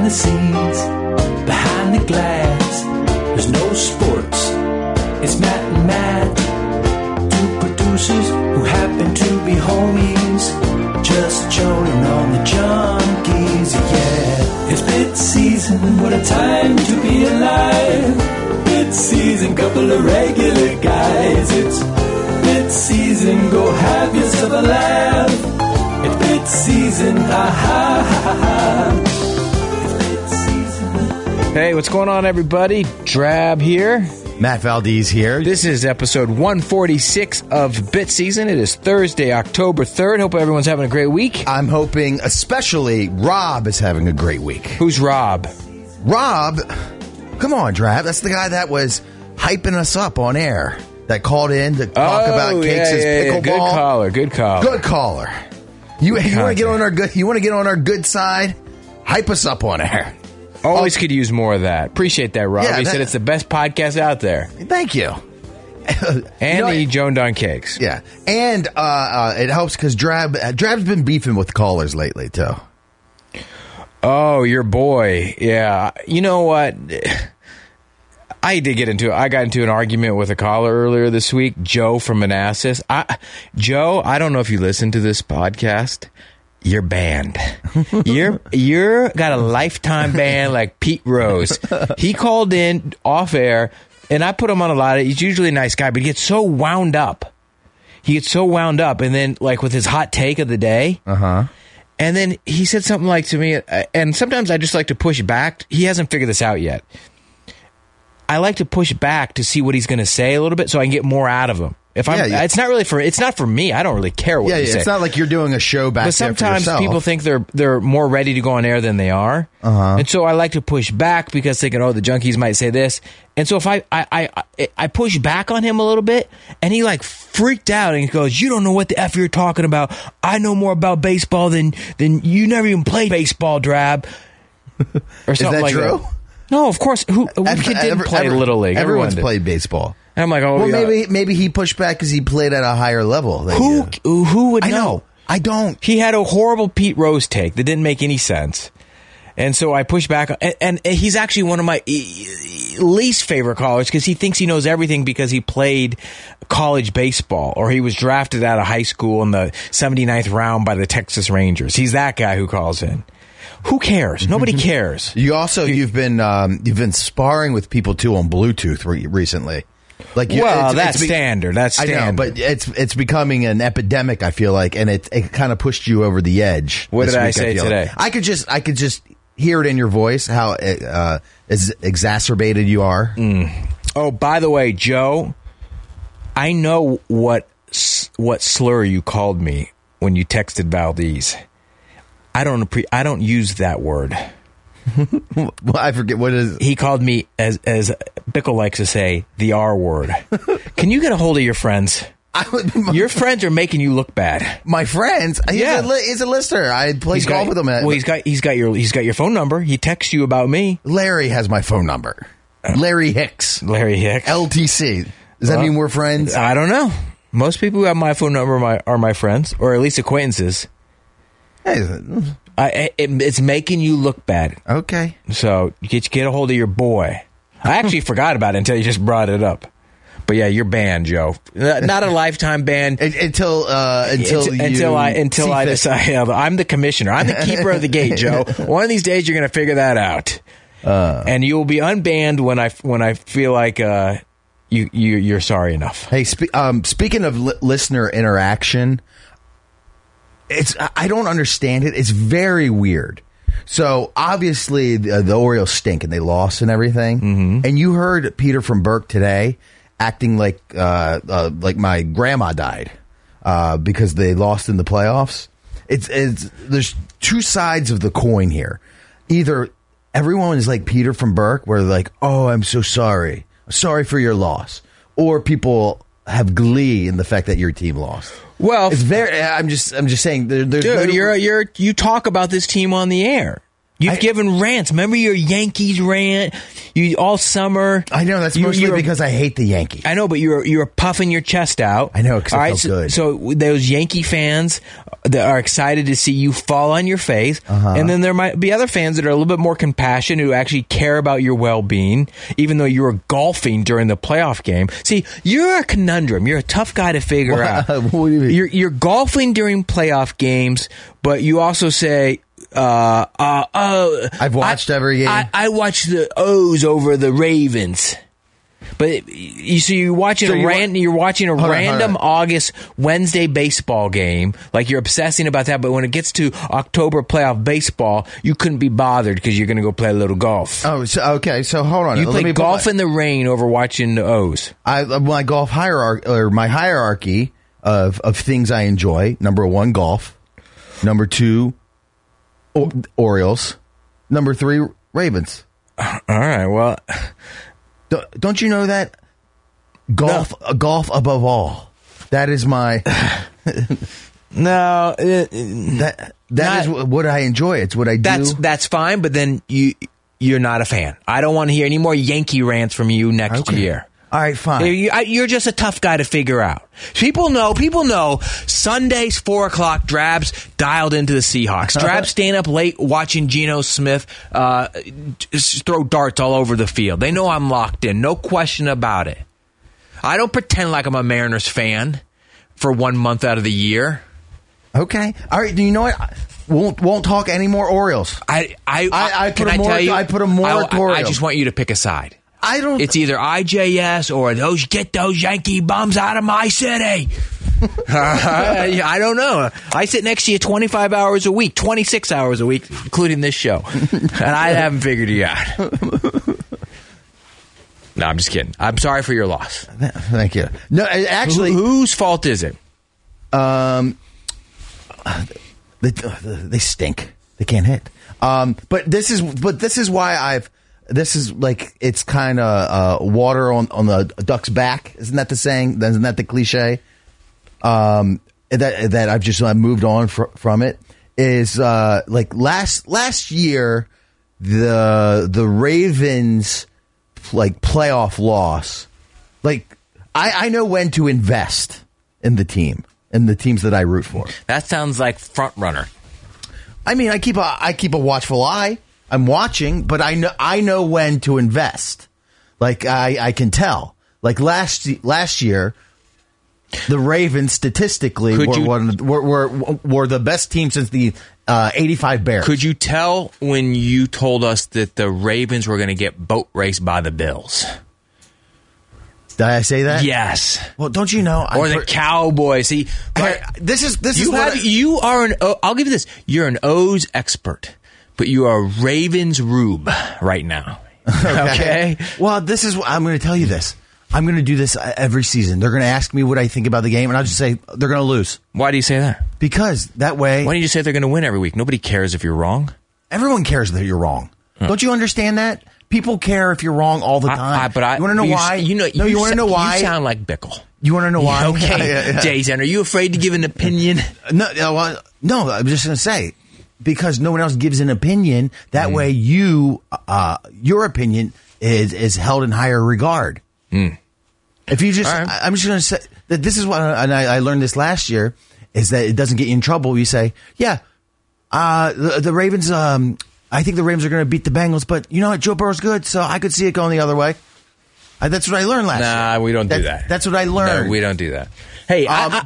the scenes, behind the glass, there's no sports. It's Matt and Matt, two producers who happen to be homies, just joning on the junkies, yeah. It's bit season, what a time to be alive. Bit season, couple of regular guys. It's bit season, go have yourself a laugh. It's bit season, ha ha ha ha. Hey, what's going on, everybody? Drab here. Matt Valdez here. This is episode 146 of Bit Season. It is Thursday, October 3rd. Hope everyone's having a great week. I'm hoping especially Rob is having a great week. Who's Rob? Rob, come on, Drab. That's the guy that was hyping us up on air. That called in to talk about Cakes' pickleball. Good caller. Good caller. You want to get on our good? You want to get on our good side? Hype us up on air. Always could use more of that. Appreciate that, Rob. Yeah, He said it's the best podcast out there. Thank you. And he Joan Don Cakes. Yeah, and it helps because Drab's been beefing with callers lately too. Oh, your boy. Yeah. You know what? I got into an argument with a caller earlier this week, Joe from Manassas. Joe, I don't know if you listen to this podcast. You're banned. You're got a lifetime ban like Pete Rose. He called in off air, and I put him on a lot of. He's usually a nice guy, but he gets so wound up. And then like with his hot take of the day. And then he said something like to me, and sometimes I just like to push back. He hasn't figured this out yet. I like to push back to see what he's going to say a little bit, so I can get more out of him. It's not for me. I don't really care what you say. It's not like you're doing a show back there for yourself. But sometimes people think they're more ready to go on air than they are, and so I like to push back because thinking, the junkies might say this, and so if I push back on him a little bit, and he like freaked out and he goes, "You don't know what the F you're talking about. I know more about baseball than you. Never even played baseball, Drab." Or something. Is that like true? That. No, of course. What kid didn't play Little League? Everyone's played baseball. And I'm like, maybe he pushed back because he played at a higher level. Who would know? I don't. He had a horrible Pete Rose take that didn't make any sense. And so I pushed back. And he's actually one of my least favorite callers because he thinks he knows everything because he played college baseball or he was drafted out of high school in the 79th round by the Texas Rangers. He's that guy who calls in. Who cares? Nobody cares. You've been sparring with people too on Bluetooth recently. That's standard. That's standard. I know, but it's becoming an epidemic. I feel like, and it kind of pushed you over the edge. What did I say today? I could just hear it in your voice how exacerbated you are. Oh, by the way, Joe, I know what slur you called me when you texted Valdez. I don't use that word. Well, I forget what is. He called me, as Bickle likes to say, the R word. Can you get a hold of your friends? Your friends are making you look bad. My friends? He's a listener. I play golf with him. Well, he's got your phone number. He texts you about me. Larry has my phone number. Larry Hicks. LTC. Does that mean we're friends? I don't know. Most people who have my phone number are my friends, or at least acquaintances. It's making you look bad. Okay. So get a hold of your boy. I actually forgot about it until you just brought it up. But yeah, you're banned, Joe. Not a lifetime ban until I decide. I'm the commissioner. I'm the keeper of the gate, Joe. One of these days, you're going to figure that out, and you will be unbanned when I feel like you're sorry enough. Hey, speaking of listener interaction. I don't understand it. It's very weird. So obviously the Orioles stink and they lost and everything. Mm-hmm. And you heard Peter from Burke today acting like my grandma died because they lost in the playoffs. There's two sides of the coin here. Either everyone is like Peter from Burke, where they're like, "Oh, I'm so sorry for your loss," or people have glee in the fact that your team lost. Well, it's very. I'm just saying. There's dude, you talk about this team on the air. You've given rants. Remember your Yankees rant? You all summer. I know that's mostly because I hate the Yankees. I know, but you're puffing your chest out. I know, because it felt good. So those Yankee fans that are excited to see you fall on your face, and then there might be other fans that are a little bit more compassionate who actually care about your well-being, even though you were golfing during the playoff game. See, you're a conundrum. You're a tough guy to figure out. What do you mean? You're golfing during playoff games, but you also say, I've watched every game. I watched the O's over the Ravens. But you're watching a random August Wednesday baseball game, like you're obsessing about that. But when it gets to October playoff baseball, you couldn't be bothered because you're going to go play a little golf. Oh, okay. So hold on. You play golf in the rain over watching the O's. My golf hierarchy, or my hierarchy of things I enjoy. Number 1, golf. Number 2, Orioles. Number 3, Ravens. All right. Well, don't you know that golf above all? That is my no. That is what I enjoy. It's what I do. That's fine. But then you're not a fan. I don't want to hear any more Yankee rants from you next year. All right, fine. You're just a tough guy to figure out. People know. Sundays, 4 o'clock, Drab's dialed into the Seahawks. Drab's staying up late watching Geno Smith throw darts all over the field. They know I'm locked in. No question about it. I don't pretend like I'm a Mariners fan for 1 month out of the year. Okay. All right. Do you know what? Won't talk any more Orioles. I put a moratorium. I just want you to pick a side. I don't. It's either IJS or get those Yankee bums out of my city. I don't know. I sit next to you 25 hours a week, 26 hours a week, including this show, and I haven't figured you out. No, I'm just kidding. I'm sorry for your loss. Thank you. No, actually, whose fault is it? They stink. They can't hit. But this is why This is like, it's kind of water on the duck's back. Isn't that the saying? Isn't that the cliche? That I've moved on from it. Is like last year, the Ravens like playoff loss. Like I know when to invest in the team and the teams that I root for. That sounds like front runner. I mean, I keep a watchful eye. I'm watching, but I know when to invest. Like I can tell. Like last year, the Ravens statistically were the best team since the 85 Bears. Could you tell when you told us that the Ravens were going to get boat raced by the Bills? Did I say that? Yes. Well, don't you know? Or the Cowboys. See, this is you are an. I'll give you this. You're an O's expert. But you are Ravens Rube right now. Okay? Well, this is I'm going to tell you this. I'm going to do this every season. They're going to ask me what I think about the game, and I'll just say they're going to lose. Why do you say that? Because that way... Why don't you just say they're going to win every week? Nobody cares if you're wrong. Everyone cares that you're wrong. Huh. Don't you understand that? People care if you're wrong all the time. You want to know why? You want to know why? You sound like Bickle. You want to know why? Okay, Jason, are you afraid to give an opinion? No, I'm just going to say... Because no one else gives an opinion. That way your opinion is held in higher regard. If you just, right. I'm just going to say that this is what, and I learned this last year, is that it doesn't get you in trouble. You say, the Ravens, I think the Ravens are going to beat the Bengals, but you know what? Joe Burrow's good, so I could see it going the other way. That's what I learned last year. Nah, we don't do that. That's what I learned. No, we don't do that. Hey,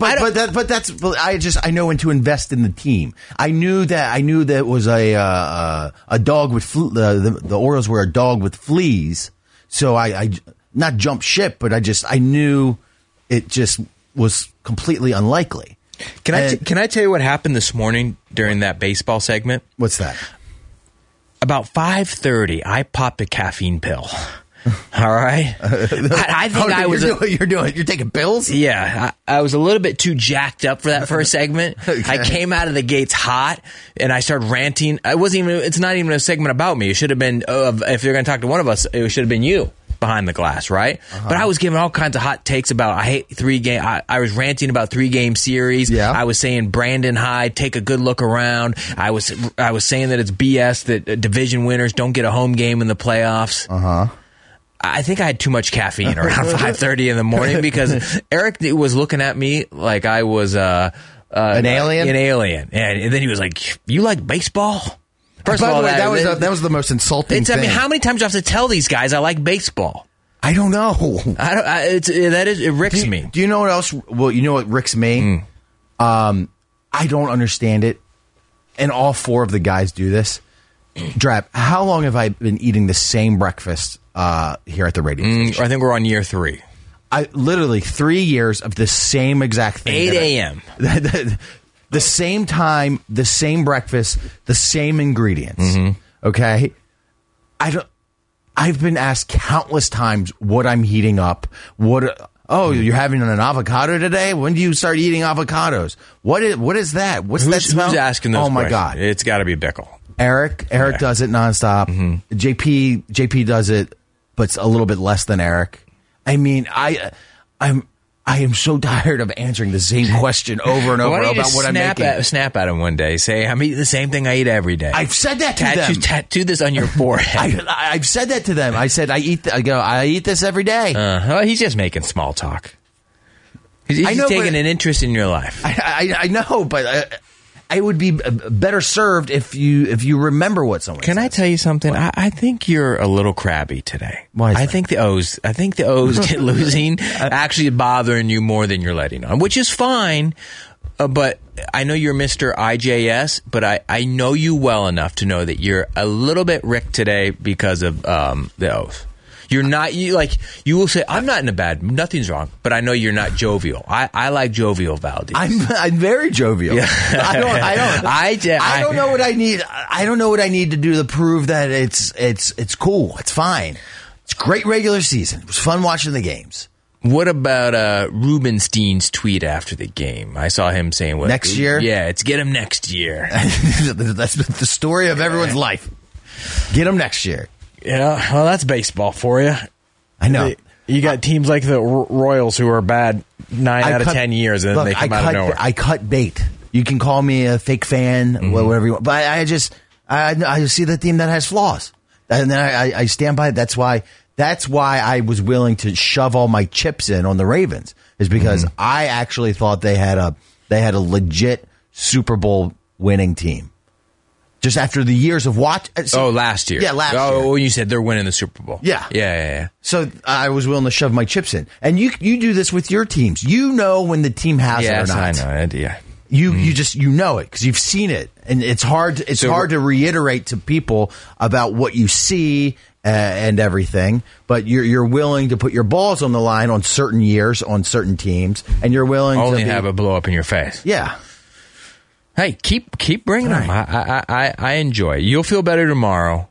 I know when to invest in the team. I knew that it was a dog with the Orioles were a dog with fleas. So I not jumped ship, but I knew it just was completely unlikely. Can I tell you what happened this morning during that baseball segment? What's that? About 5:30, I popped a caffeine pill. All right. I think you're taking pills? Yeah. I was a little bit too jacked up for that first segment. Okay. I came out of the gates hot and I started ranting. It's not even a segment about me. It should have been, if they're going to talk to one of us, it should have been you. behind the glass, right? But I was giving all kinds of hot takes about I hate 3-game. I was ranting about 3-game series. Yeah. I was saying Brandon Hyde, take a good look around. I was saying that it's BS that division winners don't get a home game in the playoffs. I think I had too much caffeine around 5:30 in the morning because Eric was looking at me like I was an alien. An alien, and then he was like, "You like baseball?" First By of all, the way, that was the most insulting thing. I mean, how many times do I have to tell these guys I like baseball? I don't know. It ricks me. Do you know what else? Well, you know what ricks me? I don't understand it. And all 4 of the guys do this. Drap, how long have I been eating the same breakfast here at the radio station? I think we're on year 3. I literally 3 years of the same exact thing. 8 a.m. The same time, the same breakfast, the same ingredients. Okay? I've been asked countless times what I'm heating up. You're having an avocado today? When do you start eating avocados? What is that? What's that smell? Who's asking those questions? Oh my God. It's got to be Bickle. Eric does it nonstop. JP does it, but it's a little bit less than Eric. I mean, I am so tired of answering the same question over and over about what I'm making. Snap at him one day. Say, I'm eating the same thing I eat every day. I've said that to them. Tattoo this on your forehead. I've said that to them. I said I eat this every day. Well, he's just making small talk. He's taking an interest in your life. I know, but I would be better served if you remember what someone Can says. I tell you something? I think you're a little crabby today. Why is I that? think the O's get losing actually bothering you more than you're letting on, which is fine. But I know you're Mr. IJS, but I know you well enough to know that you're a little bit Rick today because of the O's. You're not, you will say, I'm not in a bad, nothing's wrong, but I know you're not jovial. I like jovial Valdez. I'm very jovial. Yeah. I don't know what I need. I don't know what I need to do to prove that it's cool. It's fine. It's great regular season. It was fun watching the games. What about Rubenstein's tweet after the game? I saw him saying, "What next year? Yeah, it's get him next year." That's the story of everyone's life. Get him next year. Yeah, well, that's baseball for you. I know. You got teams like the Royals who are bad 9 out of 10 years, and then they come out of nowhere. I cut bait. You can call me a fake fan, whatever you want. But I just see the team that has flaws, and then I stand by it. That's why I was willing to shove all my chips in on the Ravens, is because I actually thought they had a legit Super Bowl winning team. Just after the years of watch. Last year. Yeah, last year. Oh, you said they're winning the Super Bowl. Yeah. So I was willing to shove my chips in. And you do this with your teams. You know when the team has it or not. Yes, I know. Yeah. You know it because you've seen it. And it's hard to reiterate to people about what you see and everything. But you're willing to put your balls on the line on certain years, on certain teams. And you're willing to have a blow up in your face. Yeah. Hey, keep bringing them. I enjoy it. You'll feel better tomorrow.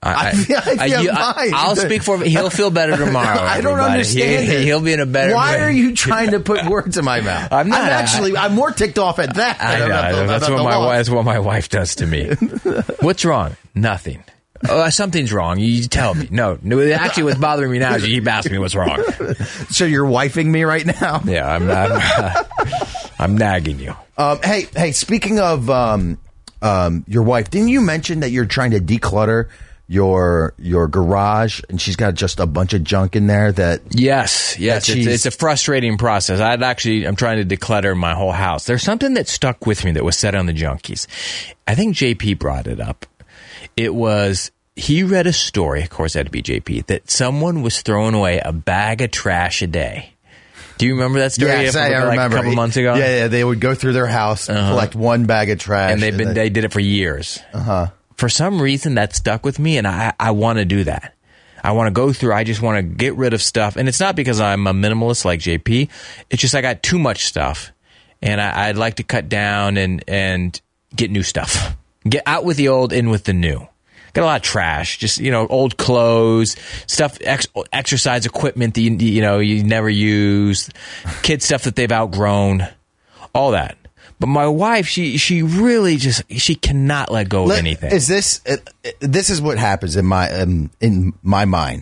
I'll speak for him. He'll feel better tomorrow. I don't understand it. He'll be in a better. Why are you trying to put words in my mouth? I'm not. I'm more ticked off at that. That's what my wife does to me. What's wrong? Nothing. Something's wrong. You tell me. No. Actually, what's bothering me now is you keep asking me what's wrong. So you're wifing me right now? Yeah, I'm nagging you. Hey. Speaking of your wife, didn't you mention that you're trying to declutter your garage, and she's got just a bunch of junk in there that? Yes. It's a frustrating process. I'm trying to declutter my whole house. There's something that stuck with me that was said on the Junkies. I think JP brought it up. It was, he read a story, of course it had to be JP, that someone was throwing away a bag of trash a day. Do you remember that story? Yes, I remember. A couple months ago? Yeah, they would go through their house, collect one bag of trash. And they did it for years. For some reason, that stuck with me, and I want to do that. I want to go through, I just want to get rid of stuff. And it's not because I'm a minimalist like JP. It's just I got too much stuff. And I'd like to cut down and get new stuff. Get out with the old, in with the new. Got a lot of trash, just, old clothes, stuff, exercise equipment that you never use, kid stuff that they've outgrown, all that. But my wife, she really she cannot let go of anything. This is what happens in my mind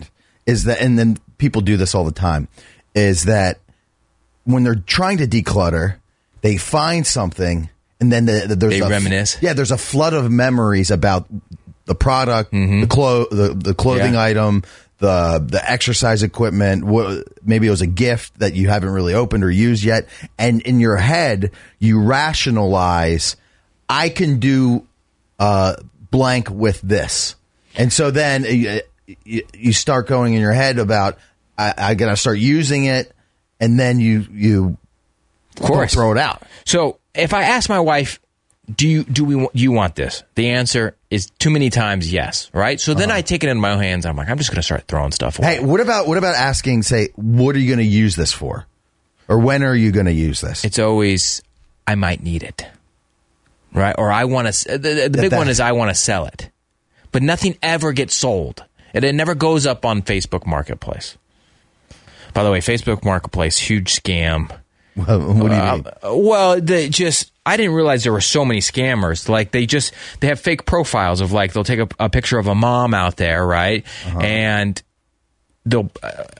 is that, and then people do this all the time, is that when they're trying to declutter, they find something and then they reminisce. There's a flood of memories about the product, the clothing item, the exercise equipment. Maybe it was a gift that you haven't really opened or used yet. And in your head, you rationalize, I can do blank with this. And so then you start going in your head about, I got to start using it. And then you of course throw it out. So if I ask my wife, do you want this? The answer is too many times yes, right? So then I take it in my own hands. I'm like, I'm just going to start throwing stuff away. Hey, what about asking, say, what are you going to use this for? Or when are you going to use this? It's always, I might need it, right? Or I want to, the big one is I want to sell it. But nothing ever gets sold. It never goes up on Facebook Marketplace. By the way, Facebook Marketplace, huge scam. What do you mean? Well, I didn't realize there were so many scammers. Like they have fake profiles of like, they'll take a picture of a mom out there, right? And they'll,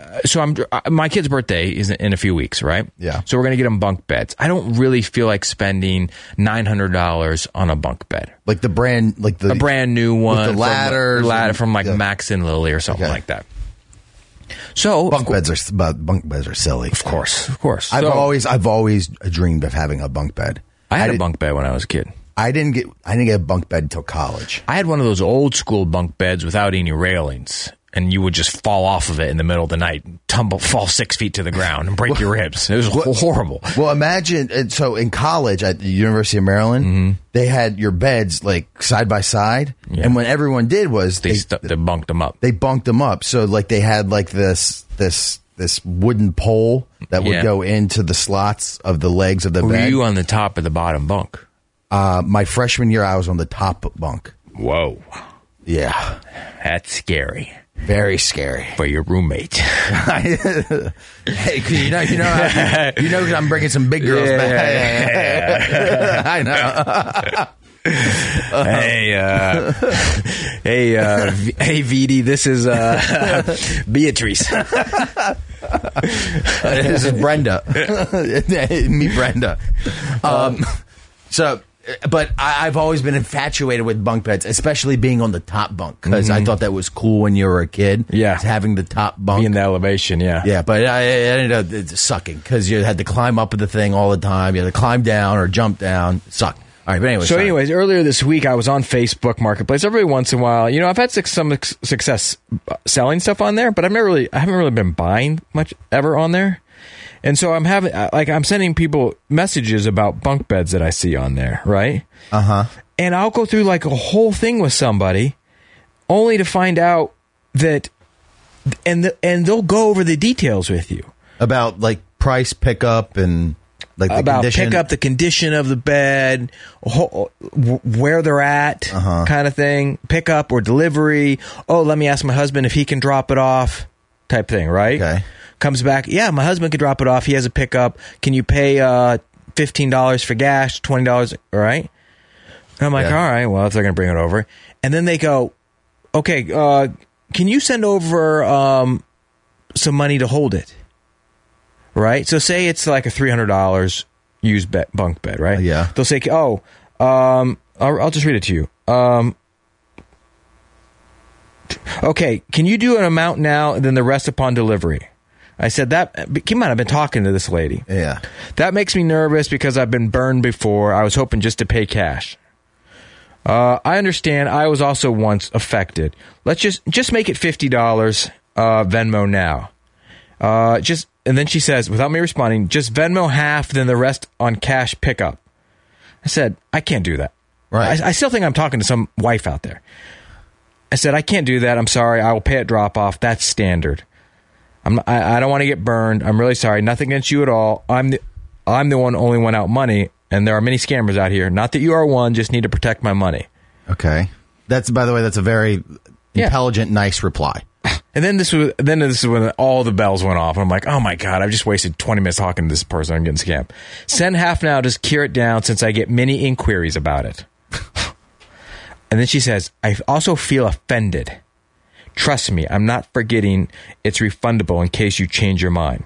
my kid's birthday is in a few weeks, right? Yeah. So we're going to get them bunk beds. I don't really feel like spending $900 on a bunk bed. Like a brand new one. With the ladders. From Max and Lily or something like that. So bunk beds are silly. Of course. I've always dreamed of having a bunk bed. I had a bunk bed when I was a kid. I didn't get a bunk bed until college. I had one of those old school bunk beds without any railings, and you would just fall off of it in the middle of the night, fall 6 feet to the ground, and break your ribs. It was horrible. Well, imagine. So in college at the University of Maryland, they had your beds like side by side, and what everyone did was they bunked them up. They bunked them up. So like they had like this wooden pole that would go into the slots of the legs of the bed. Were you on the top or the bottom bunk? My freshman year, I was on the top bunk. Whoa. Yeah. That's scary. Very scary for your roommate. Hey, you know, I'm bringing some big girls back. I know. Hey, Vidi, this is Beatrice. This is Brenda. Meet Brenda. But I've always been infatuated with bunk beds, especially being on the top bunk, because I thought that was cool when you were a kid. Yeah. Having the top bunk. Being the elevation, yeah. Yeah, but I ended up sucking because you had to climb up with the thing all the time. You had to climb down or jump down. It sucked. All right, but anyways. Earlier this week, I was on Facebook Marketplace. Every once in a while, I've had some success selling stuff on there, but I haven't really been buying much ever on there. And so I'm sending people messages about bunk beds that I see on there, right? And I'll go through like a whole thing with somebody, only to find out that, and they'll go over the details with you about like price, pickup, and like the about condition. Pickup, the condition of the bed, where they're at, kind of thing. Pickup or delivery. Oh, let me ask my husband if he can drop it off, type thing, right? Okay. Comes back, yeah, my husband could drop it off. He has a pickup. Can you pay $15 for gas, $20, all right? And I'm like, all right, well, if they're going to bring it over. And then they go, okay, can you send over some money to hold it? Right? So say it's like a $300 used bunk bed, right? Yeah. They'll say, I'll just read it to you. Okay, can you do an amount now and then the rest upon delivery? I said that, Kim, I've been talking to this lady. Yeah. That makes me nervous because I've been burned before. I was hoping just to pay cash. I understand. I was also once affected. Let's just make it $50 Venmo now. And then she says, without me responding, just Venmo half, then the rest on cash pickup. I said, I can't do that. Right. I still think I'm talking to some wife out there. I said, I can't do that. I'm sorry. I will pay at drop off. That's standard. I don't want to get burned. I'm really sorry. Nothing against you at all. I'm the only one out money, and there are many scammers out here. Not that you are one. Just need to protect my money. Okay. By the way, that's a very intelligent, nice reply. And then this is when all the bells went off. I'm like, oh my God, I've just wasted 20 minutes talking to this person. I'm getting scammed. Send half now. Just cure it down since I get many inquiries about it. And then she says, I also feel offended. Trust me, I'm not forgetting. It's refundable in case you change your mind.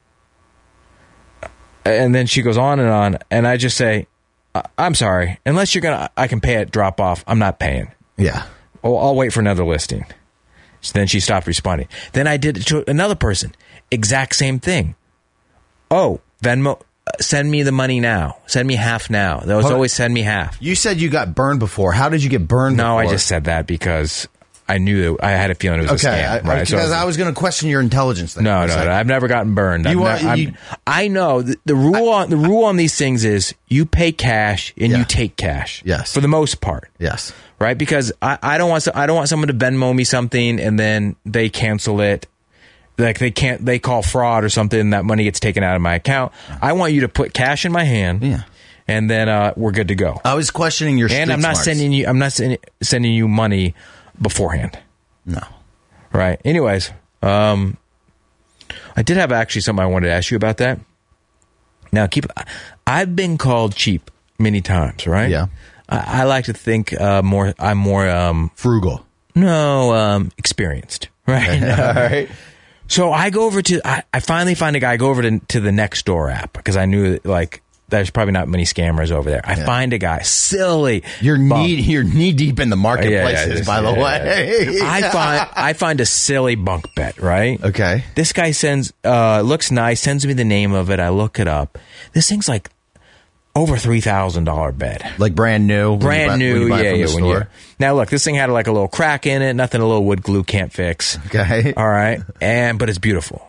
And then she goes on, and I just say, I'm sorry. Unless I can pay it, drop off. I'm not paying. Yeah. Oh, I'll wait for another listing. So then she stopped responding. Then I did it to another person. Exact same thing. Oh, Venmo, send me the money now. Send me half now. That was always send me half. You said you got burned before. How did you get burned No, before? I just said that because I knew I had a feeling it was a scam. Right? Because I was going to question your intelligence. Then No, I've never gotten burned. I know the rule on these things is you pay cash and you take cash. Yes, for the most part. Yes, right. Because I don't want someone to Venmo me something and then they cancel it. Like they call fraud or something, and that money gets taken out of my account. I want you to put cash in my hand, and then we're good to go. I was questioning your street and I'm not smarts. I'm not sending you money beforehand. No. Right. Anyways, I did have actually something I wanted to ask you about that. Now, I've been called cheap many times, right? Yeah. I like to think I'm more frugal. No, experienced. Right. All right. So I go over I finally find a guy. I go over to the Nextdoor app because I knew like there's probably not many scammers over there. I find a guy silly. You're knee deep in the marketplaces, by the way. I find a silly bunk bet, right? Okay. This guy looks nice, sends me the name of it. I look it up. This thing's like over $3,000 bed. Like brand new? Brand new, yeah. Now look, this thing had like a little crack in it, nothing a little wood glue can't fix. Okay. All right. But it's beautiful.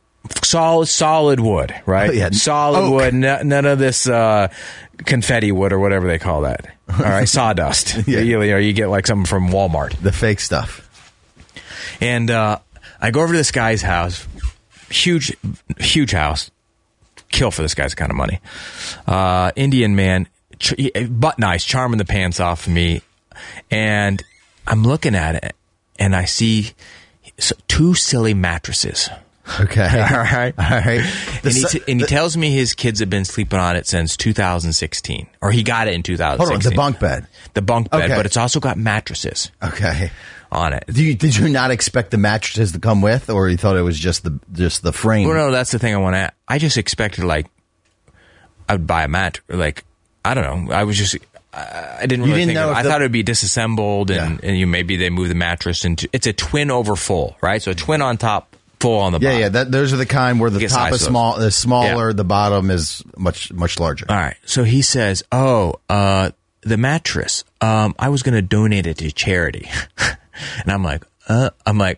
Solid wood, right? Oh, yeah. Solid wood. None of this confetti wood or whatever they call that. All right, sawdust. Yeah. You get like something from Walmart. The fake stuff. And I go over to this guy's house. Huge house. Kill for this guy's kind of money. Indian man, butt nice, charming the pants off of me. And I'm looking at it, and I see two silly mattresses. Okay. All right. And he tells me his kids have been sleeping on it since 2016. Or he got it in 2016. Hold on, the bunk bed. The bunk bed, Okay. but it's also got mattresses Okay. on it. Did you not expect the mattresses to come with, or you thought it was just the frame? Well, no, that's the thing I want to. I just expected like I would buy a mat. Like I don't know. I was just. I didn't really think. I thought it would be disassembled, and maybe they move the mattress into. It's a twin over full, right? So a twin on top, full on the bottom. Yeah. Those are the kind where the top is smaller, the bottom is much larger. All right. So he says, the mattress. I was going to donate it to charity, and I'm like, all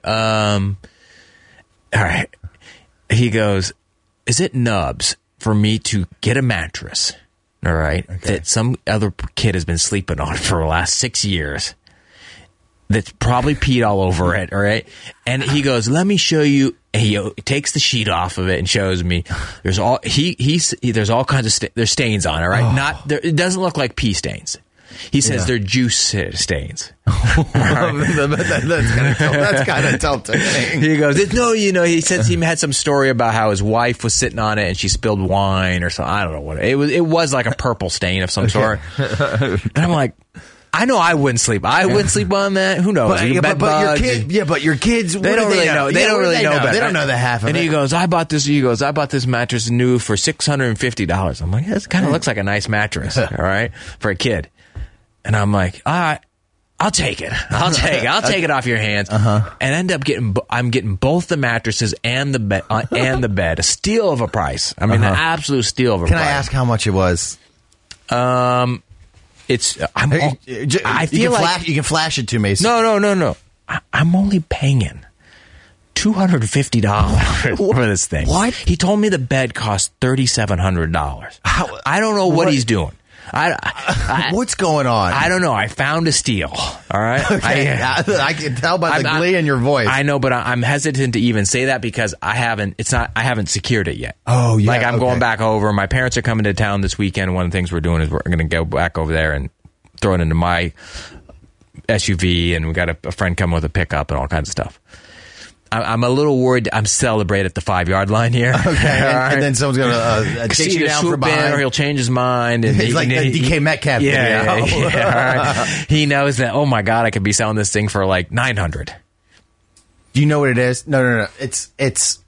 right. He goes, is it nubs for me to get a mattress? All right. Okay. That some other kid has been sleeping on for the last 6 years. That's probably peed all over it. All right. And he goes, let me show you. He takes the sheet off of it and shows me. There's all there's all kinds of there's stains on it. Right. It doesn't look like pee stains. He says they're juice stains. That's kind of tilting. He goes, no, he says he had some story about how his wife was sitting on it and she spilled wine or something. I don't know what it was like a purple stain of some sort. And I'm like, I know I wouldn't sleep. I wouldn't sleep on that. Who knows? But your kids, they don't really know. They don't really know better. They don't know the half of it. And he goes, I bought this mattress new for $650. I'm like, this kind of looks like a nice mattress, all right, for a kid. And I'm like, all right, I'll take it. I'll take it off your hands. And end up I'm getting both the mattresses and the bed, a steal of a price. I mean, an absolute steal of a price. Can I ask how much it was? I feel like you can flash it to me. No. I'm only paying $250 for this thing. What? He told me the bed cost $3,700. I don't know what he's doing. What's going on? I don't know. I found a steal. All right. Okay. I can tell by the glee in your voice. I know, but I'm hesitant to even say that because I haven't secured it yet. Oh, yeah. Like I'm going back over. My parents are coming to town this weekend. One of the things we're doing is we're going to go back over there and throw it into my SUV, and we got a friend coming with a pickup and all kinds of stuff. I'm a little worried. I'm celebrate at the 5-yard line here. Okay, and then someone's going to take you down from behind, or he'll change his mind. And he's like the DK Metcalf video. Yeah, right. He knows that. Oh my God, I could be selling this thing for like $900. Do you know what it is? No. It's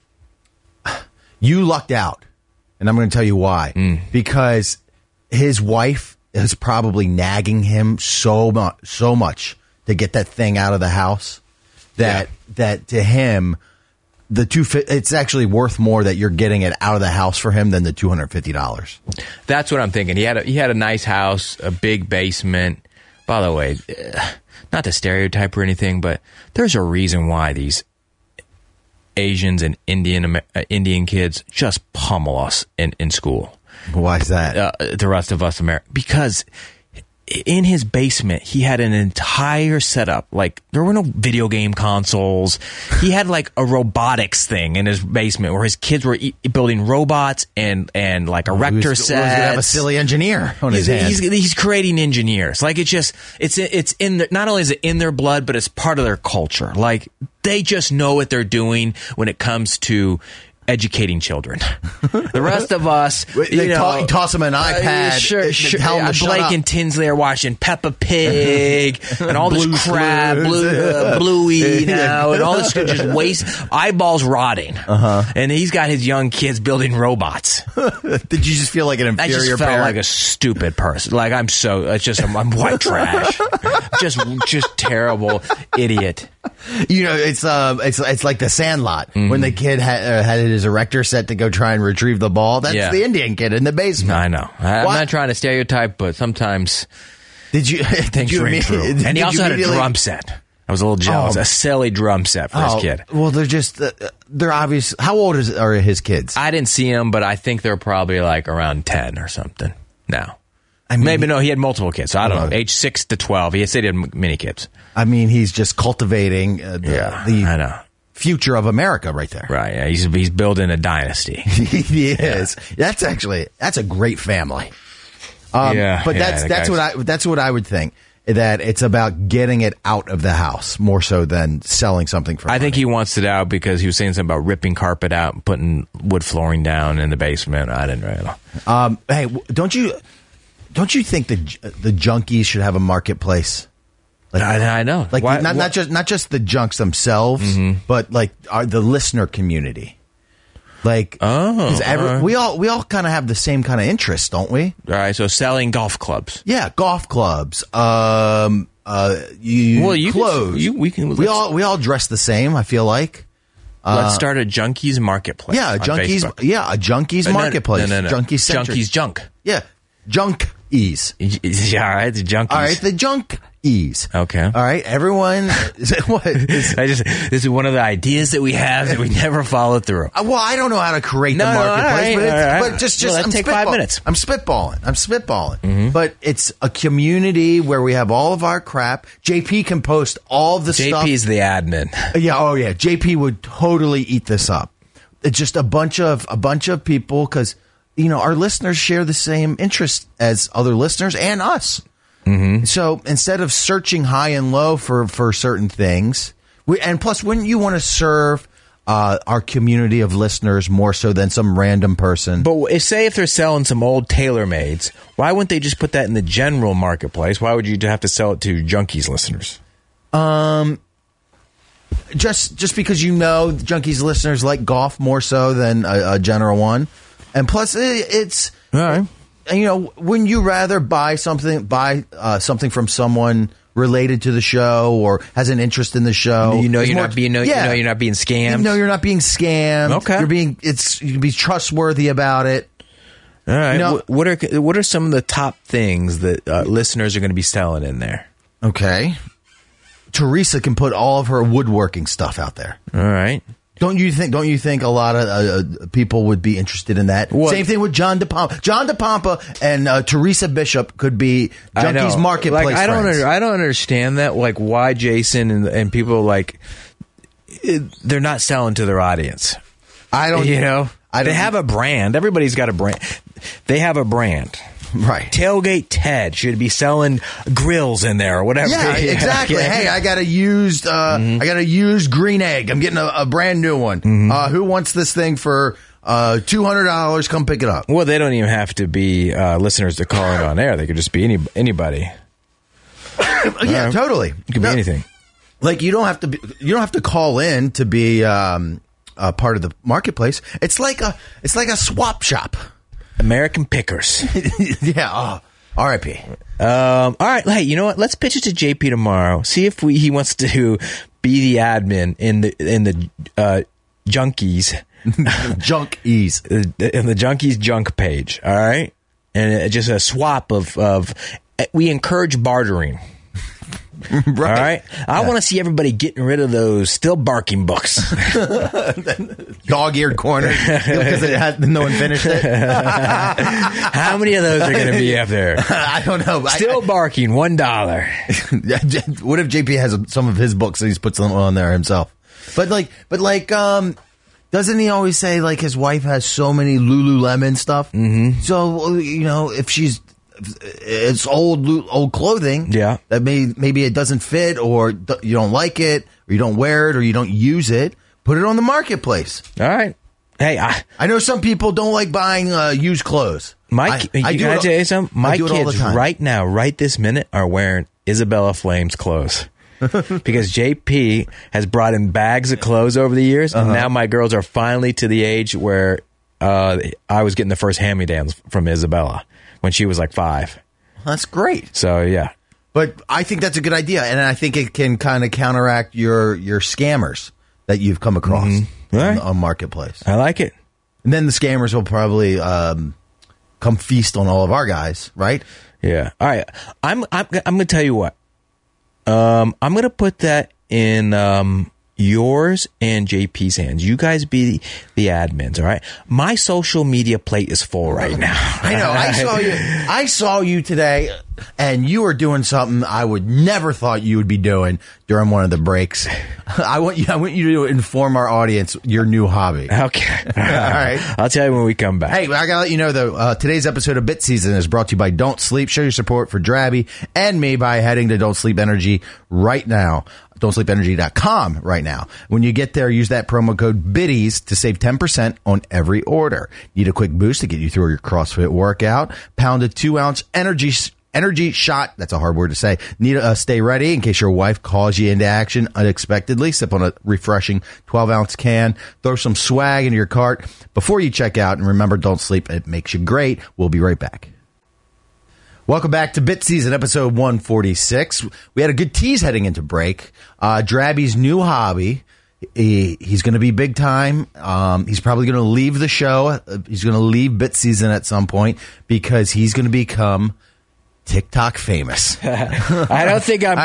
you lucked out, and I'm going to tell you why. Because his wife is probably nagging him so much to get that thing out of the house that to him it's actually worth more that you're getting it out of the house for him than the $250. That's what I'm thinking. He had a nice house, a big basement. By the way, not to stereotype or anything, but there's a reason why these Asians and Indian kids just pummel us in school. Why is that? The rest of us Americans. Because in his basement, he had an entire setup. Like, there were no video game consoles. He had like a robotics thing in his basement where his kids were building robots and like erector sets. He's going to have a silly engineer on his hands. He's creating engineers. Like, it's in their, not only is it in their blood, but it's part of their culture. Like, they just know what they're doing when it comes to educating children. The rest of us, toss them an iPad. Tell them to Blake and Tinsley are watching Peppa Pig and all this crap, Bluey now, and all this just waste, eyeballs rotting. And he's got his young kids building robots. Did you just feel like an inferior I just felt parent? like a stupid person. Like, I'm I'm white trash. just terrible idiot. You know, it's like the Sandlot when the kid had his erector set to go try and retrieve the ball. That's the Indian kid in the basement. I know. I'm not trying to stereotype, but sometimes things ring true. And he also had a drum set. I was a little jealous. A silly drum set for his kid. Well, they're obvious. How old are his kids? I didn't see them, but I think they're probably like around 10 or something now. I mean, maybe no, he had multiple kids. So I don't know. Age 6 to 12. He said he had many kids. I mean, he's just cultivating the future of America right there. Right. Yeah. He's building a dynasty. He is. That's a great family. But that's what I would think. That it's about getting it out of the house more so than selling something for money. I think he wants it out because he was saying something about ripping carpet out and putting wood flooring down in the basement. I didn't really know. Hey, don't you think the junkies should have a marketplace? Like, I know. Like not just the junks themselves, but like the listener community. Like, we all kind of have the same kind of interests, don't we? All right, so selling golf clubs. Yeah, golf clubs. Clothes. We all dress the same. I feel like. Let's start a junkies marketplace. Yeah, a junkies marketplace. No. Junkies junk. Yeah, junkies. Yeah, all right, the junkies. All right, the junkies. Okay. All right, everyone. What? This is one of the ideas that we have that we never follow through. Well, I don't know how to create the marketplace, but just let's take 5 minutes. I'm spitballing. But it's a community where we have all of our crap. JP can post all of the stuff. JP's the admin. Yeah. Oh, yeah. JP would totally eat this up. It's just a bunch of people because our listeners share the same interests as other listeners and us. So instead of searching high and low for certain things, and plus, wouldn't you want to serve our community of listeners more so than some random person? But say if they're selling some old TaylorMades, why wouldn't they just put that in the general marketplace? Why would you have to sell it to Junkies listeners? Just because Junkies listeners like golf more so than a general one, and plus it's all right. Wouldn't you rather buy something from someone related to the show or has an interest in the show? You're not being scammed. You're not being scammed. Okay. You can be trustworthy about it. All right. What are some of the top things that listeners are going to be selling in there? Okay. Teresa can put all of her woodworking stuff out there. All right. Don't you think a lot of people would be interested in that? What? Same thing with John DePompa. John DePompa and Teresa Bishop could be Junkies marketplace. Like, I don't understand that. Like, why Jason and people they're not selling to their audience. I don't. They have a brand. Everybody's got a brand. They have a brand. Right. Tailgate Ted should be selling grills in there or whatever. Yeah, exactly. Hey, I got a used green egg. I'm getting a brand new one. Who wants this thing for $200? Come pick it up. Well, they don't even have to be listeners to call it on air. They could just be anybody. Yeah, totally. It could be anything. Like you don't have to call in to be a part of the marketplace. It's like a swap shop. American Pickers. Yeah. Oh, R.I.P. All right. Hey, you know what? Let's pitch it to JP tomorrow. See if he wants to be the admin in the Junkies. Junkies. In the Junkies junk page. All right. And just a swap of we encourage bartering. Right. All right. I want to see everybody getting rid of those still barking books. Dog-eared corner because no one finished it. How many of those are going to be up there? I don't know. Still barking, $1. What if JP has some of his books and he's put some on there himself? But doesn't he always say like his wife has so many Lululemon stuff? Mm-hmm. So if it's old clothing, yeah, that maybe it doesn't fit, or you don't like it, or you don't wear it, or you don't use it. Put it on the marketplace. All right. Hey, I know some people don't like buying used clothes. Can I tell you something? My kids right now, right this minute, are wearing Isabella Flame's clothes. Because JP has brought in bags of clothes over the years, and now my girls are finally to the age where I was getting the first hand-me-downs from Isabella when she was like 5. That's great. So, yeah. But I think that's a good idea, and I think it can kind of counteract your scammers that you've come across on Marketplace. I like it. And then the scammers will probably come feast on all of our guys, right? Yeah. All right. I'm going to tell you what. I'm going to put that in yours and JP's hands. You guys be the admins, all right? My social media plate is full right now. I know. I saw you today, and you were doing something I would never thought you would be doing during one of the breaks. I want you to inform our audience your new hobby. Okay. All right. I'll tell you when we come back. Hey, I got to let you know, though, today's episode of Bit Season is brought to you by Don't Sleep. Show your support for Drabby and me by heading to Don't Sleep Energy right now. Don'tSleepEnergy.com right now. When you get there, use that promo code BIDDIES to save 10% on every order. Need a quick boost to get you through your CrossFit workout? Pound a 2-ounce energy shot. That's a hard word to say. Need to stay ready in case your wife calls you into action unexpectedly. Sip on a refreshing 12-ounce can. Throw some swag into your cart before you check out. And remember, don't sleep. It makes you great. We'll be right back. Welcome back to Bit Season, episode 146. We had a good tease heading into break. Drabby's new hobby. He's going to be big time. He's probably going to leave the show. He's going to leave Bit Season at some point because he's going to become TikTok famous. I don't think I'm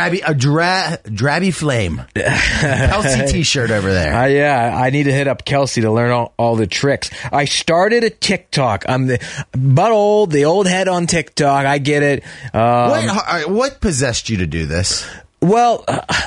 Drabby Flame. Kelsey t-shirt over there. Yeah, I need to hit up Kelsey to learn all the tricks. I started a TikTok. I'm the old head on TikTok. I get it. What possessed you to do this? Well,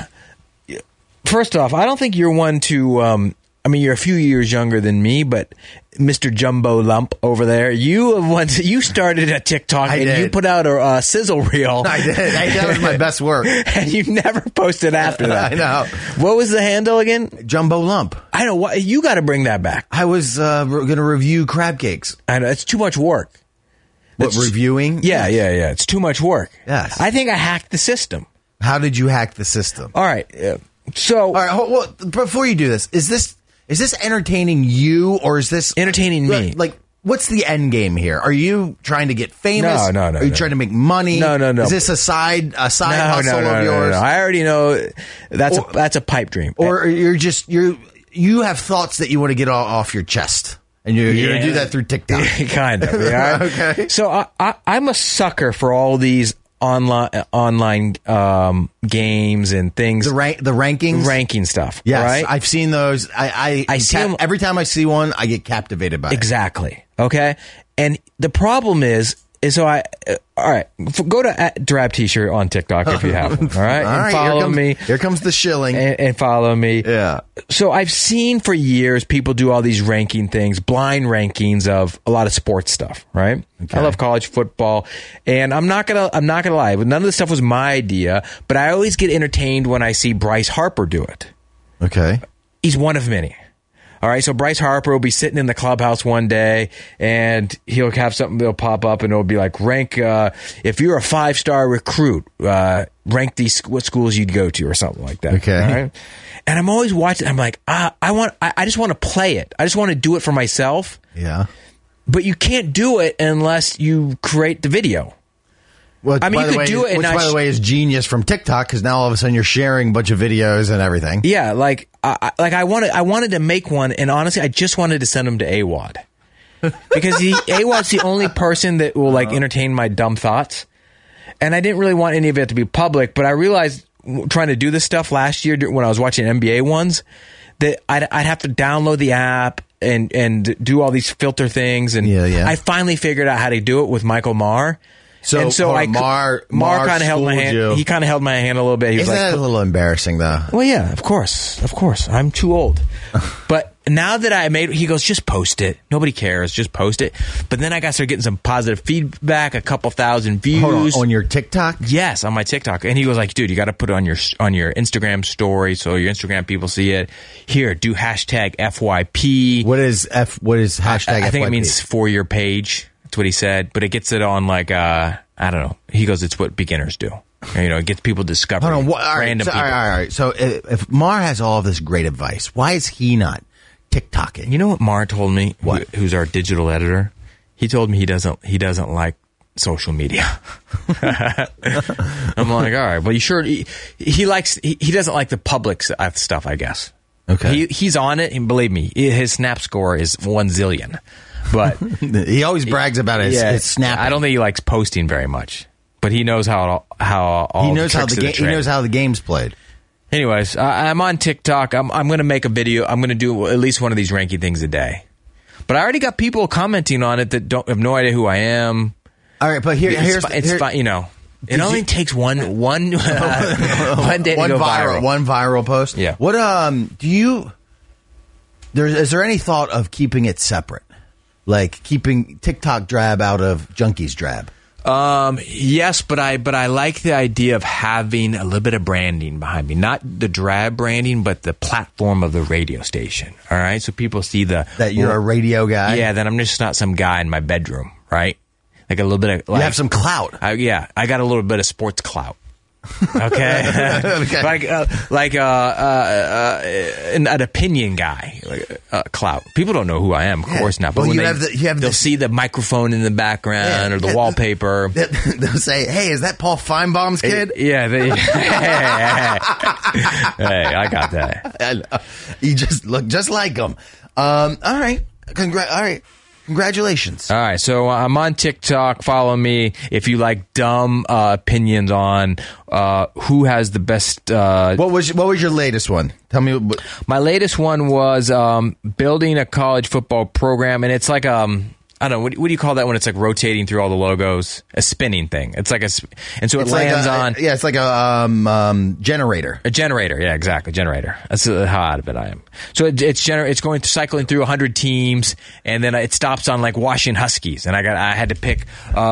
first off, I don't think you're one to. You're a few years younger than me, but Mr. Jumbo Lump over there, you started a TikTok and you put out a sizzle reel. I did. That was my best work. And you never posted after that. I know. What was the handle again? Jumbo Lump. I know. You got to bring that back. I was going to review crab cakes. I know. It's too much work. Reviewing? Yeah. It's too much work. Yes. I think I hacked the system. How did you hack the system? All right. All right. Before you do this, is this entertaining you, or is this entertaining me? Like, what's the end game here? Are you trying to get famous? No. Are you trying to make money? No. Is this a side hustle of yours? No. I already know that's a pipe dream. Or you have thoughts that you want to get off your chest, and you're going to do that through TikTok. Kind of. Yeah. Okay. So I'm a sucker for all these online games and things. The rankings? Ranking stuff. Yes, right? I've seen those. I see them. Every time I see one, I get captivated by it. Exactly. Okay? And the problem is all right, go to Drab T-shirt on TikTok if you haven't. All right? All right, follow me. Here comes the shilling. And follow me. Yeah. So I've seen for years people do all these ranking things, blind rankings of a lot of sports stuff, right? Okay. I love college football, and I'm not gonna lie, none of this stuff was my idea, but I always get entertained when I see Bryce Harper do it. Okay. He's one of many. All right, so Bryce Harper will be sitting in the clubhouse one day, and he'll have something that'll pop up, and it'll be like, rank, if you're a 5-star recruit, rank what schools you'd go to, or something like that. Okay. Right? And I'm always watching. I'm like, I just want to play it. I just want to do it for myself. Yeah. But you can't do it unless you create the video. Well, I mean, you could do it, and which, by the way, is genius from TikTok, because now all of a sudden you're sharing a bunch of videos and everything. Yeah, like I wanted to make one, and honestly, I just wanted to send him to AWOD, because AWOD's the only person that will like entertain my dumb thoughts, and I didn't really want any of it to be public. But I realized trying to do this stuff last year when I was watching NBA ones that I'd have to download the app and do all these filter things, and I finally figured out how to do it with Michael Maher. So Maher kind of held my hand. He kind of held my hand a little bit. He was Isn't that a little embarrassing, though? Well, yeah, of course. I'm too old. But now that I made, he goes, just post it. Nobody cares. Just post it. But then I got started getting some positive feedback, a couple thousand views. Hold on your TikTok? Yes, on my TikTok. And he was like, dude, you got to put it on your Instagram story so your Instagram people see it. Here, do hashtag FYP. What is hashtag FYP? I think it means for your page. That's what he said, but it gets it on like I don't know. He goes, it's what beginners do. You know, it gets people discovering random people. All right. So if Mar has all of this great advice, why is he not TikToking? You know what Mar told me? What? Who's our digital editor? He told me he doesn't like social media. I'm like, all right. Well, you sure? He doesn't like the public stuff, I guess. Okay. He's on it, and believe me, his Snap score is 1 zillion. But he always brags about his snapping. I don't think he likes posting very much, but he knows how he knows how the game's played. Anyways, I'm on TikTok. I'm going to make a video. I'm going to do at least one of these ranking things a day. But I already got people commenting on it that have no idea who I am. All right, but here's fine. You know, it only takes one day to go viral. One viral post. Yeah. What is there any thought of keeping it separate? Like keeping TikTok drab out of Junkies drab? Yes, but I like the idea of having a little bit of branding behind me. Not the drab branding, but the platform of the radio station. All right? So people see that you're a radio guy? Yeah, that I'm just not some guy in my bedroom, right? Like a little bit of... you have some clout. I got a little bit of sports clout. Okay, okay. An opinion guy, clout. People don't know who I am, of course not. But well, when they'll see the microphone in the background or the wallpaper. They'll say, "Hey, is that Paul Feinbaum's kid?" Yeah. Hey, I got that. You just look just like him. All right. Congratulations. All right, so I'm on TikTok. Follow me if you like dumb opinions on who has the best. What was your latest one? Tell me. My latest one was building a college football program, and it's like I don't know, what do you call that when it's like rotating through all the logos? A spinning thing. It's like and so it lands on. Yeah, it's like a generator. A generator, yeah, exactly, generator. That's how out of it I am. So it's going to cycling through 100 teams, and then it stops on like Washington Huskies, and I had to pick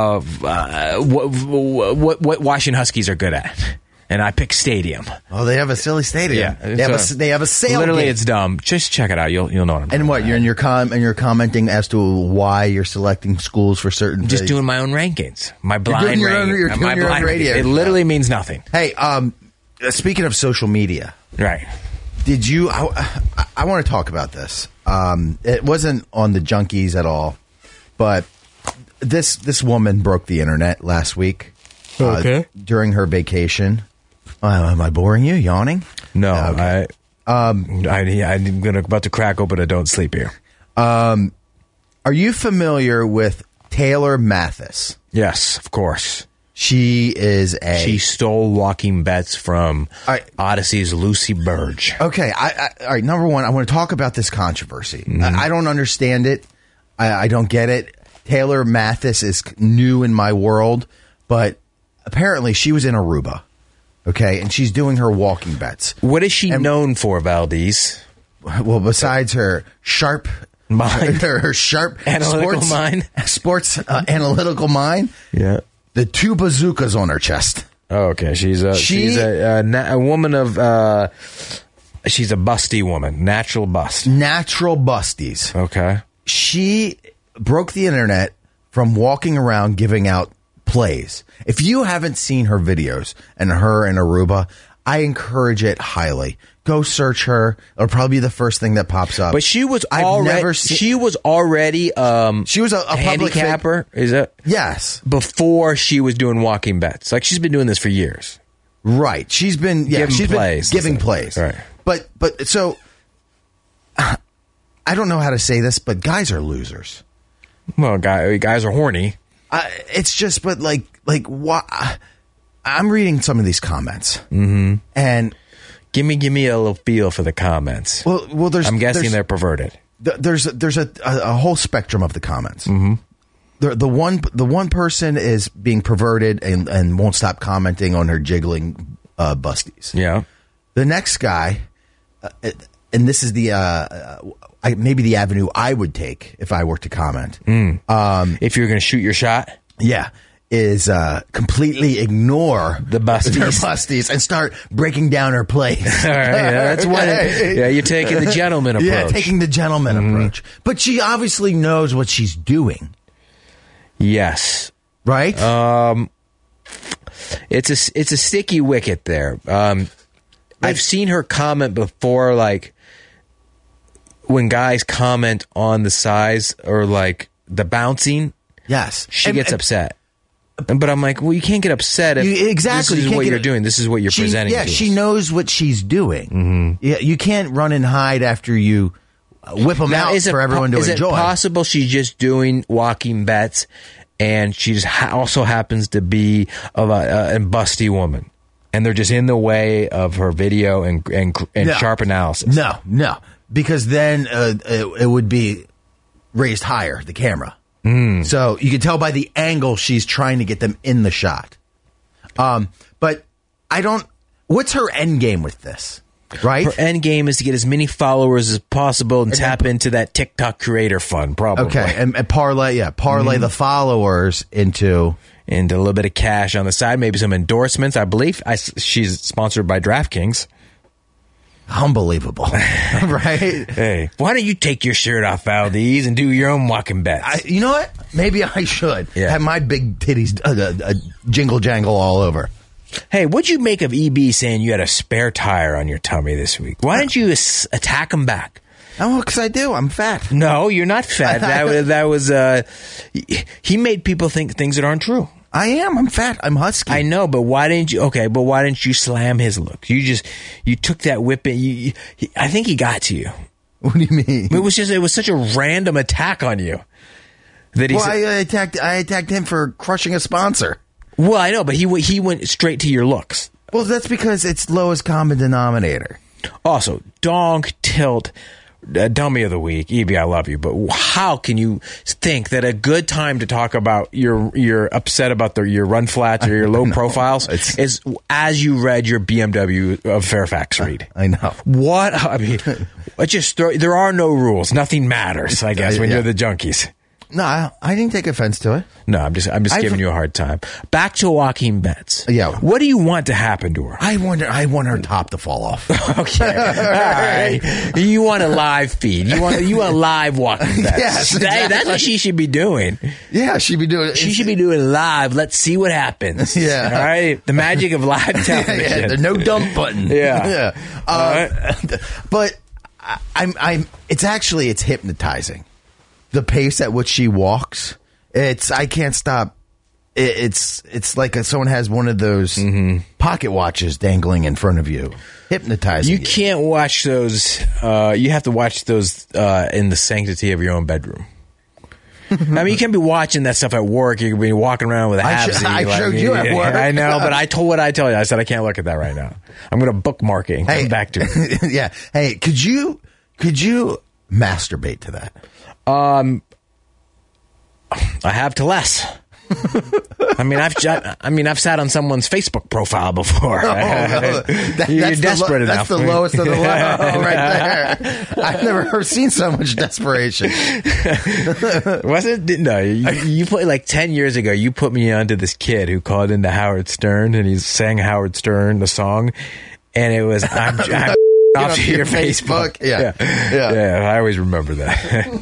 what Washington Huskies are good at. And I picked Stadium. Oh, they have a silly stadium. Yeah, they have a sale. Literally, game. It's dumb. Just check it out. You'll know what I'm talking about. And what you're commenting as to why you're selecting schools for certain. Just doing my own rankings. My blind ranking. You're doing your own radio. It literally means nothing. Hey, speaking of social media, right? Did you? I want to talk about this. It wasn't on the Junkies at all, but this woman broke the internet last week. Okay. During her vacation. Am I boring you? Yawning? No, okay. I'm about to crack open a Don't Sleep here. Are you familiar with Taylor Mathis? Yes, of course. She stole Walking Bets from Odyssey's Lucy Burge. Okay, all right. Number one, I want to talk about this controversy. Mm-hmm. I don't understand it. I don't get it. Taylor Mathis is new in my world, but apparently she was in Aruba. Okay, and she's doing her Walking Bets. What is she known for, Valdez? Well, besides her sharp mind, her sharp analytical sports analytical mind. Yeah, the 2 bazookas on her chest. Oh, okay, she's a woman of She's a busty woman, natural bust. Natural busties. Okay. She broke the internet from walking around giving out plays. If you haven't seen her videos and her in Aruba, I encourage it highly. Go search her. It'll probably be the first thing that pops up. But she was I've already. never seen- She was already. She was a public handicapper. Is it? Yes. Before she was doing walking bets, like she's been doing this for years. Right. She's been plays. giving plays. Right. But so I don't know how to say this, but guys are losers. Well, guys are horny. It's just, but like what? I'm reading some of these comments, and Give me a little feel for the comments. well, I'm guessing they're perverted. There's a whole spectrum of the comments. Mm-hmm. The one person is being perverted and won't stop commenting on her jiggling busties. Yeah. The next guy, and this is maybe the avenue I would take if I were to comment. If you're going to shoot your shot. Yeah. Is completely ignore The busties. her busties and start breaking down her plays. All right, yeah, that's one. Yeah, you're taking the gentleman approach. Yeah, taking the gentleman approach. But she obviously knows what she's doing, Yes. right? It's a sticky wicket there. I've seen her comment before, like when guys comment on the size or like the bouncing, yes. she gets upset. But I'm like, well, you can't get upset if exactly. this is You can't what get you're doing. This is what you're presenting. Yeah, to she us. knows what she's doing. Yeah, you can't run and hide after you whip them Now, out is it for everyone to is enjoy. it possible she's just doing walking bets, and she just also happens to be a busty woman, and they're just in the way of her video and No. sharp analysis? No, because then it would be raised higher, the camera. So you can tell by the angle she's trying to get them in the shot. But I don't. What's her end game with this? Right? Her end game is to get as many followers as possible and tap into that TikTok creator fund, probably. Okay, and parlay the followers into. And a little bit of cash on the side, maybe some endorsements. I believe she's sponsored by DraftKings. Unbelievable, right? Hey, why don't you take your shirt off, Valdez, and do your own walking bets? You know what? Maybe I should have my big titties jingle jangle all over. Hey, what'd you make of EB saying you had a spare tire on your tummy this week? Why didn't you attack him back? Oh, because I do. I'm fat. No, you're not fat. That was he made people think things that aren't true. I am. I'm fat. I'm husky. I know, but why didn't you? Okay, but why didn't you slam his look? You took that whip and I think he got to you. What do you mean? It was such a random attack on you that he. Well, I attacked him for crushing a sponsor. Well, I know, but he went straight to your looks. Well, that's because it's lowest common denominator. Also, dong tilt. Dummy of the week, EB, I love you, but how can you think that a good time to talk about you're upset about your run flats or your low profiles is as you read your BMW of Fairfax read? I know. What? I mean, there are no rules. Nothing matters, I guess, when you're the junkies. No, I didn't take offense to it. No, I'm just giving you a hard time. Back to Joaquin Betts. Yeah. What do you want to happen to her? I want her top to fall off. Okay. All right. You want a live feed. You want live Joaquin Betts. Yes, exactly. That's what she should be doing. Yeah, she'd be doing it. She should be doing live. Let's see what happens. Yeah. All right. The magic of live television. Yeah, the no dump button. Yeah. But it's hypnotizing. The pace at which she walks, I can't stop. It's like someone has one of those pocket watches dangling in front of you, hypnotizing you. You can't watch those. You have to watch those in the sanctity of your own bedroom. I mean, you can't be watching that stuff at work. You can be walking around with a half. I showed you at work. I know, but I told you. I said I can't look at that right now. I'm going to bookmark it and come back to it. Yeah. Hey, could you masturbate to that? I have to less. I mean, I've sat on someone's Facebook profile before. You're desperate enough. That's the lowest of the low right there. I've never seen so much desperation. Wasn't it? No, you put like 10 years ago. You put me onto this kid who called into Howard Stern and he sang Howard Stern the song, and it was I'm off to your Facebook. Yeah. I always remember that.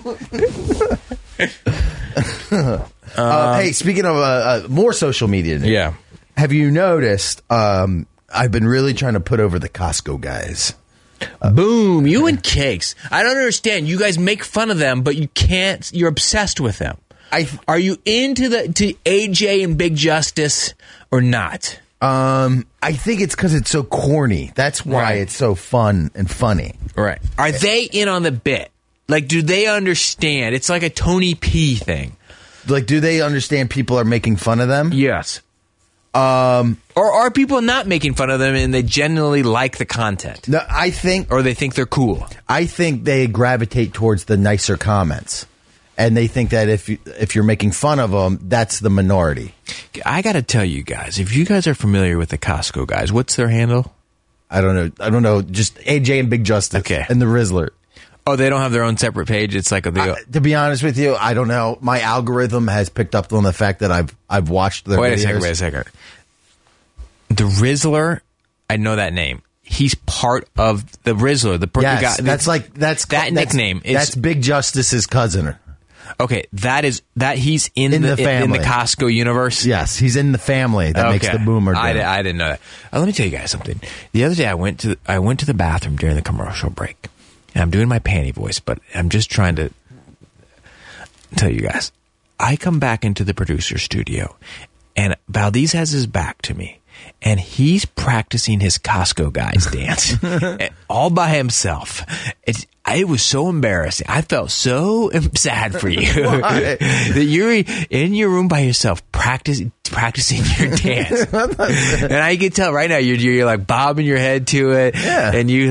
Hey, speaking of more social media news, Yeah. have you noticed I've been really trying to put over the Costco guys? Boom, you and Cakes. I don't understand. You guys make fun of them, but you can't. You're obsessed with them. Are you into to AJ and Big Justice or not? I think it's because it's so corny. That's why Right. it's so fun and funny. Right. Are they in on the bit? Like, do they understand? It's like a Tony P thing. Like, do they understand people are making fun of them? Yes. Or are people not making fun of them and they genuinely like the content? No, I think Or they think they're cool? I think they gravitate towards the nicer comments, and they think that if you're making fun of them, that's the minority. I got to tell you guys, if you guys are familiar with the Costco guys, what's their handle? I don't know. Just AJ and Big Justice. Okay. And the Rizzler. Oh, they don't have their own separate page. It's like To be honest with you, I don't know. My algorithm has picked up on the fact that I've watched their videos. Wait a second. The Rizzler, I know that name. He's part of the Rizzler. Yes, that's nickname. That's Big Justice's cousin. Okay, he's in the family. in the Costco universe. Yes, he's in the family that makes the boomer. I didn't know that. Let me tell you guys something. The other day, I went to the bathroom during the commercial break, and I'm doing my panty voice, but I'm just trying to tell you guys. I come back into the producer studio, and Valdez has his back to me, and he's practicing his Costco guys dance all by himself. It was so embarrassing. I felt so sad for you that you're in your room by yourself practicing your dance. And I can tell right now you're like bobbing your head to it, and you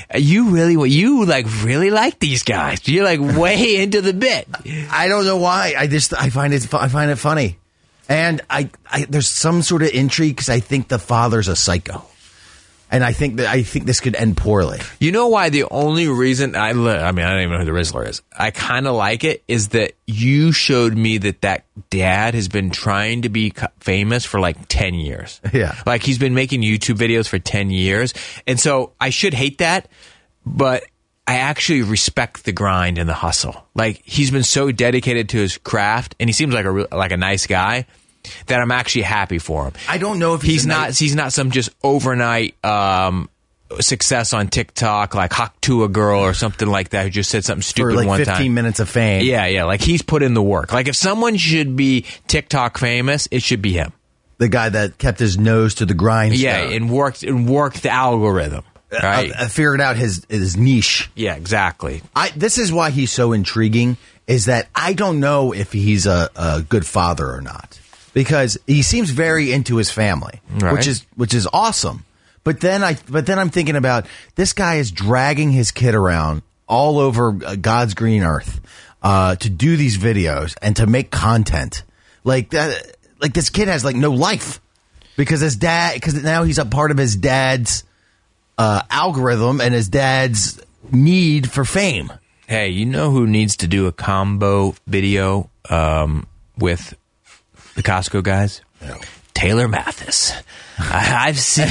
really like these guys. You're like way into the bit. I don't know why. I find it funny, and I there's some sort of intrigue because I think the father's a psycho. And I think this could end poorly. You know why? The only reason I don't even know who the Rizzler is. I kind of like it is that you showed me that dad has been trying to be famous for like 10 years. Yeah. Like he's been making YouTube videos for 10 years. And so I should hate that, but I actually respect the grind and the hustle. Like he's been so dedicated to his craft and he seems like a nice guy. That I'm actually happy for him. I don't know if he's not some just overnight success on TikTok like Hawk to a girl or something like that who just said something stupid for like one 15 time. minutes of fame. Yeah, like he's put in the work. Like if someone should be TikTok famous, it should be him. The guy that kept his nose to the grindstone. Yeah, and worked the algorithm. Right, I figured out his niche. Yeah, exactly. This is why he's so intriguing. Is that I don't know if he's a good father or not. Because he seems very into his family, right. which is awesome. But then I'm thinking about this guy is dragging his kid around all over God's green earth to do these videos and to make content like that. Like this kid has like no life because now he's a part of his dad's algorithm and his dad's need for fame. Hey, you know who needs to do a combo video with the Costco guys? No. Taylor Mathis. I've seen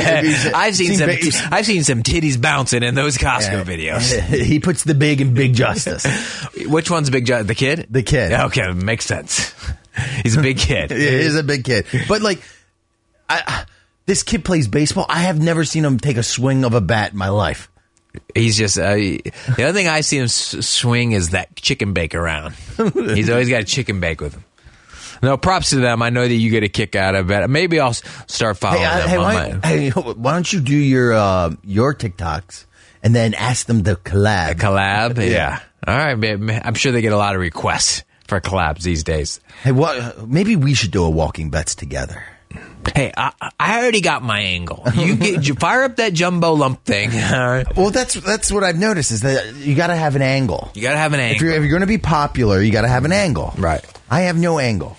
some titties bouncing in those Costco videos. He puts the big in Big Justice. Which one's Big Justice? The kid? The kid. Okay, makes sense. He's a big kid. He's a big kid. But like, this kid plays baseball. I have never seen him take a swing of a bat in my life. He's just the other thing I see him swing is that chicken bake around. He's always got a chicken bake with him. No, props to them. I know that you get a kick out of it. Maybe I'll start following them. Why don't you do your TikToks and then ask them to collab? A collab? Yeah. All right, babe. I'm sure they get a lot of requests for collabs these days. Hey, maybe we should do a Walking Bets together. Hey, I already got my angle. You fire up that jumbo lump thing. Well, that's what I've noticed is that you got to have an angle. You got to have an angle. If you're going to be popular, you got to have an angle. Right. I have no angle.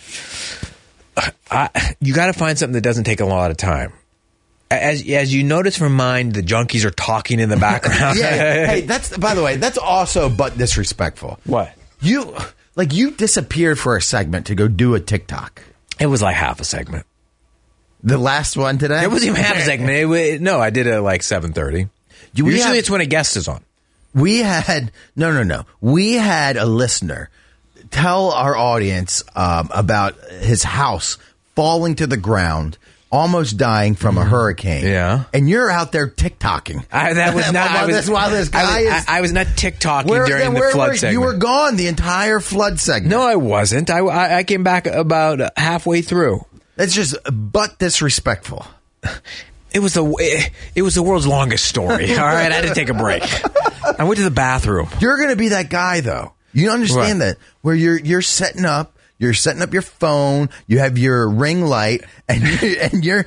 You got to find something that doesn't take a lot of time. As you notice from mine, the junkies are talking in the background. Yeah. Hey, by the way, that's also but disrespectful. What? You disappeared for a segment to go do a TikTok. It was like half a segment. The last one today? It wasn't even half a segment. No, I did it at like 7:30. Usually it's when a guest is on. We had no. We had a listener tell our audience about his house falling to the ground, almost dying from a hurricane. Yeah, and you're out there TikToking. That was not. I was not TikToking during the flood segment. You were gone the entire flood segment. No, I wasn't. I came back about halfway through. It's just but disrespectful. It was the world's longest story. All right, I had to take a break. I went to the bathroom. You're going to be that guy, though. You understand that where you're setting up your phone, you have your ring light, and you're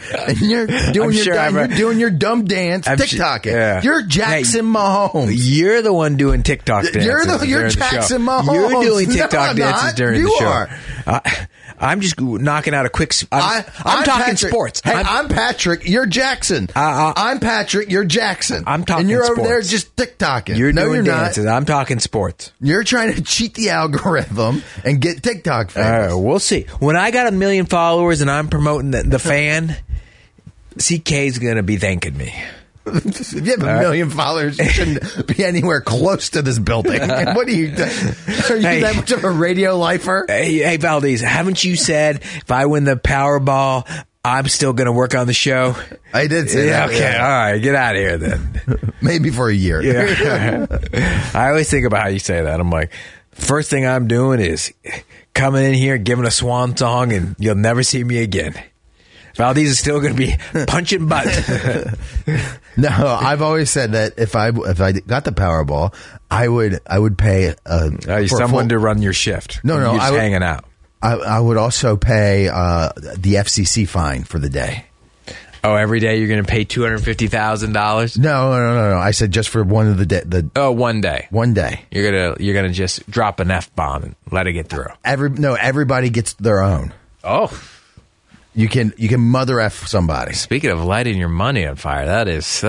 doing your dumb dance, TikToking. You're Jackson Mahomes. You're the one doing TikTok dances. You're Jackson Mahomes. You're doing TikTok dances during the show. I'm just knocking out a quick. I'm talking Patrick. sports. Hey, I'm Patrick. You're Jackson. I'm Patrick. You're Jackson. I'm talking. And you're sports. over there just TikToking. You're doing dances. I'm talking sports. You're trying to cheat the algorithm and get TikTok famous. We'll see. When I got 1 million followers and I'm promoting the fan, CK's going to be thanking me. If you have 1 million followers, you shouldn't be anywhere close to this building. What are you doing? Are you that much of a radio lifer? Hey, Valdez, haven't you said if I win the Powerball, I'm still going to work on the show? I did say that. Okay, all right, get out of here then. Maybe for a year. Yeah. I always think about how you say that. I'm like, first thing I'm doing is coming in here, giving a swan song, and you'll never see me again. Valdez is still going to be punching butt. No, I've always said that if I got the Powerball, I would pay someone to run your shift. No, you're just hanging out. I would also pay the FCC fine for the day. Oh, every day you're going to pay $250,000? No. I said just for one of the day. One day. One day. You're gonna just drop an F-bomb and let it get through. Everybody gets their own. Oh. You can mother F somebody. Speaking of lighting your money on fire, that is.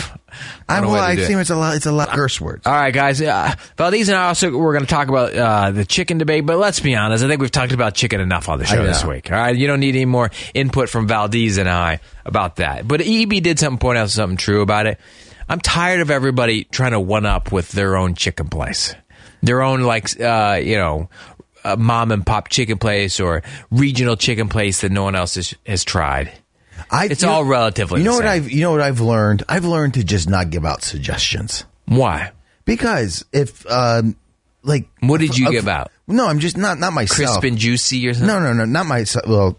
I think it's a lot of curse words. All right, guys. Valdez and I we're going to talk about the chicken debate, but let's be honest. I think we've talked about chicken enough on the show this week. All right, you don't need any more input from Valdez and I about that. But EB did point out something true about it. I'm tired of everybody trying to one up with their own chicken place, their own mom and pop chicken place or regional chicken place that no one else has tried. It's all relatively. You know what I've learned? I've learned to just not give out suggestions. Why? Because if what did you give out? No, I'm just not myself. Crisp and juicy or something. No, not myself. Well,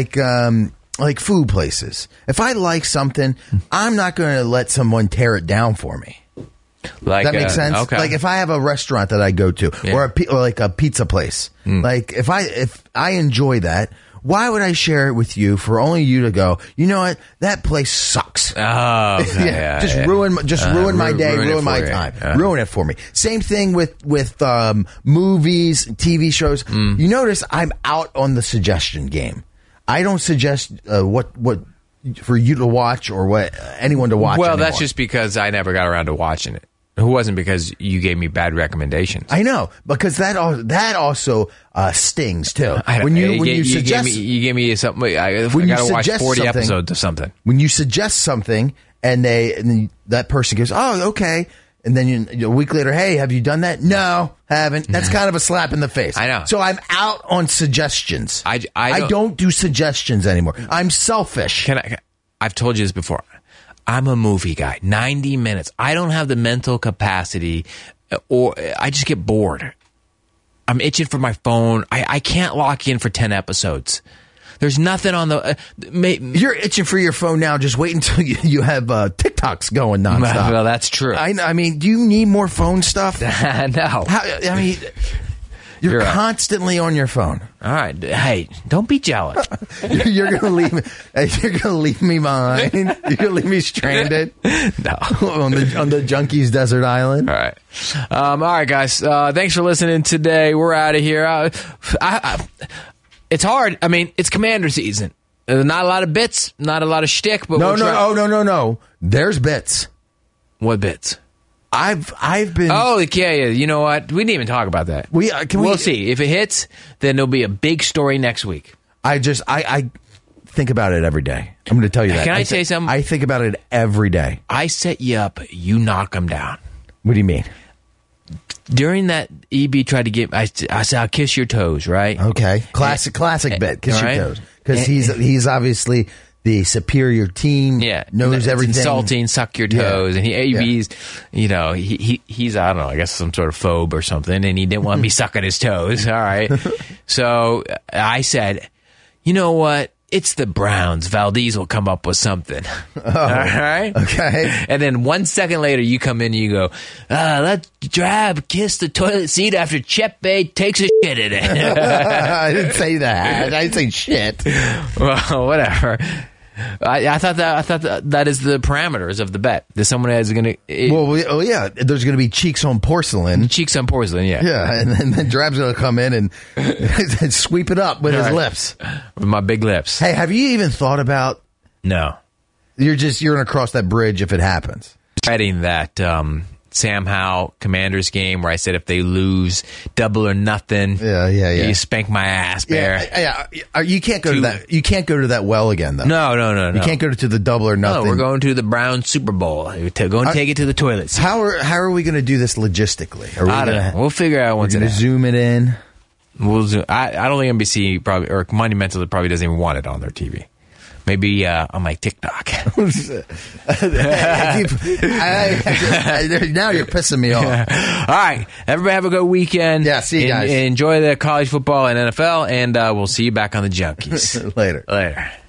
like food places. If I like something, I'm not going to let someone tear it down for me. Does that make sense? Okay. Like if I have a restaurant that I go to, or a pizza place, like if I enjoy that, why would I share it with you for only you to go? You know what? That place sucks. Oh, okay. Ruin my day, ruin my time, ruin it for me. Same thing with movies, TV shows. You notice I'm out on the suggestion game. I don't suggest what for you to watch or what anyone to watch. Well, anymore. that's just because I never got around to watching it. It wasn't because you gave me bad recommendations. I know, because that also stings too. When you suggest you gave me something. I got to watch 40 episodes of something. When you suggest something and that person goes, "Oh, okay," and then a week later, "Hey, have you done that?" No, haven't. That's kind of a slap in the face. I know. So I'm out on suggestions. I don't do suggestions anymore. I'm selfish. I've told you this before. I'm a movie guy. 90 minutes. I don't have the mental capacity, or I just get bored. I'm itching for my phone. I can't lock in for 10 episodes. There's nothing on the... You're itching for your phone now. Just wait until you have TikToks going nonstop. Well, that's true. I mean, do you need more phone stuff? No. You're constantly on your phone. All right. Hey, don't be jealous. You're gonna leave me. You're gonna leave me behind. You're gonna leave me stranded. No, on the Junkies desert island. All right. All right, guys. Thanks for listening today. We're out of here. It's hard. I mean, it's Commander season. Not a lot of bits. Not a lot of shtick. But no. There's bits. What bits? I've been. Oh, yeah. You know what? We didn't even talk about that. We'll see. If it hits, then there'll be a big story next week. think about it every day. I'm going to tell you that. Can I say something? I think about it every day. I set you up, you knock them down. What do you mean? During that, EB tried to get. I said, "I'll kiss your toes," right? Okay, classic bit. Kiss your right. toes, because he's obviously the superior team. Yeah, knows it's everything. Insulting, suck your toes, and AB's, he's I don't know, I guess some sort of phobe or something, and he didn't want me sucking his toes. All right, so I said, you know what? It's the Browns. Valdez will come up with something. All right? Okay. And then 1 second later, you come in and you go, let Drab kiss the toilet seat after Chepe takes a shit in it. I didn't say that. I didn't say shit. Well, whatever. I thought that is the parameters of the bet. That someone is going to... There's going to be cheeks on porcelain. Cheeks on porcelain, yeah. Yeah, and then Drab's going to come in and sweep it up with his lips. With my big lips. Hey, have you even thought about... No. You're going to cross that bridge if it happens. Betting that Sam Howell Commanders game where I said if they lose, double or nothing. Yeah. You spank my ass, Bear. Yeah. You can't go to that. You can't go to that well again, though. No. You can't go to the double or nothing. No, we're going to the Brown Super Bowl. Go and take it to the toilet seat. How are we going to do this logistically? I don't know. We'll figure out once we're going to zoom it in. We'll zoom. I don't think NBC probably or Monumental probably doesn't even want it on their TV. Maybe on my TikTok. Now you're pissing me off. All right. Everybody have a good weekend. Yeah, see you guys. Enjoy the college football and NFL, and we'll see you back on the Junkies. Later. Later.